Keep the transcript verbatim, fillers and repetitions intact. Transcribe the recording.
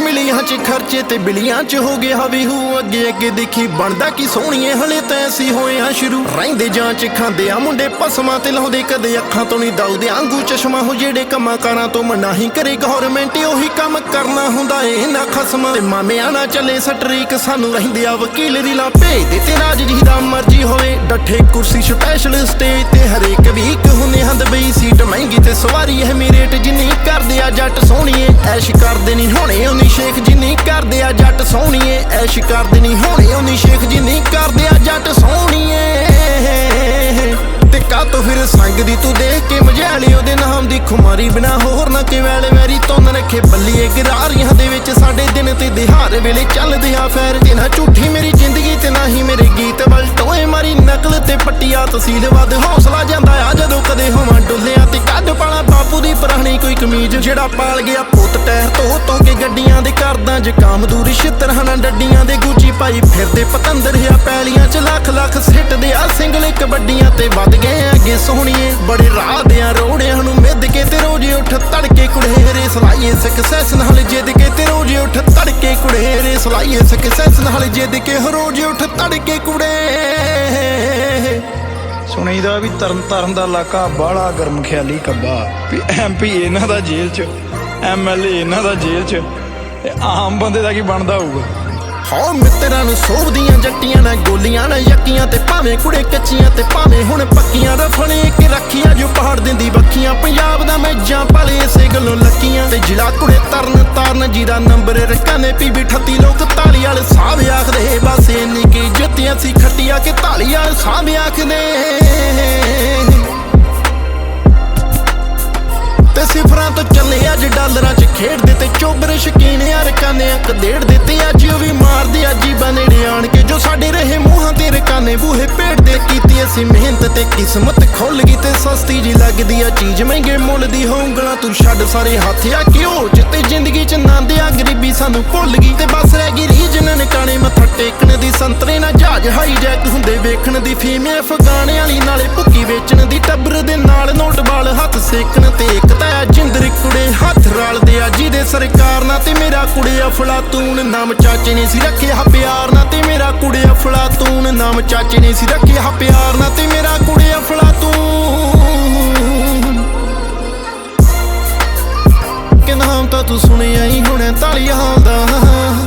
ਮਿਲੀਆਂ ਚ ਖਰਚੇ ਤੇ ਬਿਲੀਆਂ ਚ ਹੋ ਗਿਆ ਹਵੀ ਹੂ ਅੱਗੇ ਅੱਗੇ ਦੇਖੀ ਬਣਦਾ ਕੀ ਸੋਹਣੀਏ ਹਲੇ ਤਾਂ ਅਸੀਂ ਹੋਏ ਆ ਸ਼ੁਰੂ ਰਹਿੰਦੇ ਜਾਂ ਚ ਖਾਂਦੇ ਆ ਮੁੰਡੇ ਪਸਮਾਂ ਤੇ ਲਾਉਂਦੇ ਕਦੇ ਅੱਖਾਂ ਤੋਂ ਨਹੀਂ ਦਾਉਦੇ ਆਂਗੂ ਚਸ਼ਮਾ ਹੋ ਜਿਹੜੇ ਕੰਮਾਂ ਕਾਰਾਂ ਤੋਂ ਮਨਾਹੀ ਕਰੇ ਗੌਰਮੈਂਟ ਉਹੀ ਕੰਮ ਕਰਨਾ ਹੁੰਦਾ ਏ ਨਾ ਖਸਮਾਂ ਤੇ ਮਾਮਿਆਂ ਨਾ ਚੱਲੇ ਸਟਰੀਕ ਸਾਨੂੰ ਰਹਿੰਦੇ ਆ ਵਕੀਲ ਰੀਲਾ ਭੇਜਦੇ ਤੇ ਰਾਜ ਜੀ ਦਾ ਮਰਜੀ ਹੋਵੇ ਡੱਠੇ ਕੁਰਸੀ ਸਪੈਸ਼ਲ ਸਟੇਜ ਤੇ ਹਰੇਕ ਵੀਕ ਹੁੰਦੇ ਹੰਦ ਬਈ ਸੀਟ ਮਹਿੰਗੀ ਤੇ ਸਵਾਰੀ ਹੈ ਮੀ ਰੇਟ ਜਿੰਨੀ ਕਰਦੇ ਆ ਜੱਟ ਸੋਹਣੀਏ ਐਸ਼ ਕਰਦੇ ਨਹੀਂ ਹੋਣੇ ਉਨੀ ਸ਼ੇਖ ਜਿੰਨੀ ਕਰਦੇ ਆ ਜੱਟ ਸੋਹਣੀਏ ਐਸ਼ ਕਰਦੇ ਨਹੀਂ ਹੋਣੇ ਉਨੀ ਸ਼ੇਖ ਜਿੰਨੀ ਕਰਦੇ ਆ ਜੱਟ ਸੋਹਣੀਏ ਤੇ ਕਾਤੋਂ ਫਿਰ ਸੰਗ ਦੀ ਤੂੰ ਦੇਖ ਕੇ ਮਝਾਲੀ ਉਹਦੇ ਨਾਮ ਦੀ ਖੁਮਾਰੀ ਬਿਨਾ ਹੋਰ ਨਾ ਕਿ ਵੈਲੇ ਵੈਰੀ ਤੁੰਨ ਰੱਖੇ ਬੱਲੀਏ ਗਿਰਾਰੀਆਂ ਦੇ ਵਿੱਚ ਸਾਡੇ ਦਿਨ ਤੇ ਦਿਹਾੜ ਵੇਲੇ ਚੱਲਦੇ ਆ ਫੈਰ ਤੇ ਨਾ ਝੂਠੀ ਮੇਰੀ ਜ਼ਿੰਦਗੀ ਤੇ ਨਾ ਹੀ ਮੇਰੇ ਗੀਤ ਵੱਲ ਟੋਏ ਮਾਰੀ ਨਕਲ ਤੇ ਪੱਟੀਆਂ ਤਸੀਲ ਵੱਧ ਹੌਸਲਾ ਜਾਂਦਾ ਆ ਜਦੋਂ ਕਦੇ ਹੋਵਾਂ ਡੁੱਲਿਆ ਤੇ ਕੱਢ ਪਾਲਾ ਬਾਪੂ ਦੀ ਪੁਰਾਣੀ ਕੋਈ ਕਮੀਜ਼ ਜਿਹੜਾ ਪਾਲ ਗਿਆ ਪੁੱਤ ਟਾਇਰ ਤੋਂ ਤੋਂ ਕੇ ਗੱਡੀਆਂ ਦੇ ਕਰਦਾ ਜ਼ੁਕਾਮ ਦੂਰ ਛਿੱਤਰਾਂ ਡੱਡੀਆਂ ਦੇ ਗੂਚੀ ਪਾਈ ਫਿਰਦੇ ਪਤੰਦਰ ਆ ਪੈਲੀਆਂ ਚ ਲੱਖ ਲੱਖ ਸਿੱਟਦੇ ਆ ਸਿੰਗਲ ਕਬੱਡੀਆਂ ਤੇ ਵੱਧ ਗਏ ਅੱਗੇ ਸੋਹਣੀਏ ਬੜੇ ਰਾਹ ਦਿਆਂ ਰੋੜਿਆਂ ਨੂੰ ਮਿੱਧ ਕੇ ਤੇ ਰੋਜ਼ ਉੱਠ ਤੜਕੇ ਕੁੜੇਰੇ ਸਲਾਈਏ ਸਕਸੈਸ ਨਾਲ ਜਿੱਦ ਕੇ ਤੇ ਰੋਜ਼ ਉੱਠ ਤੜਕੇ ਕੁੜੇਰੇ ਸਲਾਈਏ ਸਕਸੈਸ ਨਾਲ ਜਿੱਦ ਕੇ ਰੋਜ਼ ਉੱਠ ਤੜਕੇ ਕੁੜੇ ਸੁਣੀਦਾ ਵੀ ਤਰਨ ਤਾਰਨ ਦਾ ਇਲਾਕਾ ਬਾਹਲਾ ਗਰਮ ਖਿਆਲੀ ਕੱਬਾ ਵੀ ਐਮ ਪੀ ਇਹਨਾਂ ਦਾ ਜੇਲ੍ਹ 'ਚ ਐਮ ਐਲ ਏ ਇਹਨਾਂ ਦਾ ਜੇਲ੍ਹ 'ਚ ਤੇ ਆਮ ਬੰਦੇ ਦਾ ਕੀ ਬਣਦਾ ਹੋਊਗਾ ਹੋ ਮਿੱਤਰਾਂ ਨੂੰ ਸੋਭਦੀਆਂ ਜੱਟੀਆਂ ਨਾ ਗੋਲੀਆਂ ਨਾ ਯੱਕੀਆਂ ਤੇ ਭਾਵੇਂ ਕੁੜੇ ਕੱਚੀਆਂ ਤੇ ਭਾਵੇਂ ਹੁਣ ਪੱਕੀਆਂ ਰਫਣੇ ਇੱਕ ਰੱਖੀਆਂ ਜੋ ਪਹਾੜ ਦਿੰਦੀ ਬੱਖੀਆਂ ਪੰਜਾਬ ਦਾ ਮੈਂ ਜਾਂ ਪਾਲੇ ਇਸੇ ਗੱਲੋਂ ਲੱਕੀਆਂ ਤੇ ਜ਼ਿਲ੍ਹਾ ਕੁੜੇ ਤਰਨ ਤਾਰਨ ਜਿਹਦਾ ਨੰਬਰ ਰਕਾਨੇ ਪੀ ਵੀ ਅਠੱਤੀ ਲੋਕ ਤਾਲੀ ਵਾਲੇ ਸਾਹ ਆਖਦੇ ਬਸ ਇੰਨੀ ਕੀ ਜੁੱਤੀਆਂ ਸੀ ਖੱਟੀਆਂ ਕਿ ਤਾਲੀ ਵਾਲੇ ਸਾਹ ਆਖਦੇ ਤੇ ਸਿਫਰਾਂ ਤੋਂ ਚੱਲੇ ਅੱਜ ਡਾਲਰਾਂ ਚ ਖੇਡਦੇ ਤੇ ਚੋਬਰ ਸ਼ਕੀਨ ਯਾਰ ਕਾਨੇ ਅੱਕ ਡੇਢ ਦਿੱਤੇ ਅੱਜ ਉਹ ਵੀ ਮਾਰਦੇ ਆ ਜੀਬਾਂ ਨੇੜੇ ਆਣ ਕੇ ਜੋ ਸਾਡੇ ਰਹੇ ਮੂੰਹਾਂ ਤੇ ਰਕਾਨੇ ਬੂਹੇ ਭੇਡਦੇ ਕੀਤੀ ਅਸੀਂ ਮਿਹਨਤ ਤੇ ਕਿਸਮਤ ਖੁੱਲ ਗਈ ਤੇ ਸਸਤੀ ਜੀ ਲੱਗਦੀ ਆ ਚੀਜ਼ ਮਹਿੰਗੇ ਮੁੱਲ ਦੀ ਹੋਊਂਗਲਾ ਤੂੰ ਛੱਡ ਸਾਰੇ ਹੱਥ ਆ ਕਿਉਂ ਜਿੱਤੇ ਜ਼ਿੰਦਗੀ ਚ ਨੰਦ ਆ ਗਰੀਬੀ ਸਾਨੂੰ ਭੁੱਲ ਗਈ ਤੇ ਬਸ ਰਹਿ ਗਈ ਰੀਜਨ ਨਕਾਣੇ ਮੱਥਾ ਟੇਕਣ ਦੀ ਸੰਤਰੇ ਨਾ ਜਹਾਜ਼ ਹਾਈ ਜੈਕ ਹੁੰਦੇ ਵੇਖਣ ਦੀ ਫੀਮੇ ਅਫਗਾਨੇ ਵਾਲੀ ਨਾਲੇ ਭੁੱਕੀ ਵੇਚਣ ਦੀ ਟੱਬਰ ਦੇ ਨਾਲ ਨੋਟ ਬਾਲ ਹੱਥ ਸੇਕਣ ਤੇ ਇੱਕ ਤਾਂ ਜਿੰਦਰ ਕੁੜੇ ਹੱਥ ਰਲਦੇ ਆ ਜਿਹਦੇ ਸਰਕਾਰ ਨਾਲ ਤੇ ਮੇਰਾ ਕੁੜੇ ਅਫਲਾਤੂਨ ਨਾਮ ਚਾਚੇ ਨੇ ਸੀ ਰੱਖਿਆ ਪਿਆਰ ਨਾਲ ਤੇ ਮੇਰਾ ਕੁੜੇ ਅਫਲਾਤੂਨ ਨਾਮ ਚਾਚੇ ਨੇ ਸੀ ਰੱਖਿਆ ਪਿਆਰ ਨਾਲ ਤੇ ਮੇਰਾ ਕੁੜੇ ਅਫਲਾਤੂਨ ਕਿ ਨਾਮ ਤਾਂ ਤੂੰ ਸੁਣਿਆ ਹੀ ਹੋਣਾ ਤਾਲੀਆਂ ਦਾ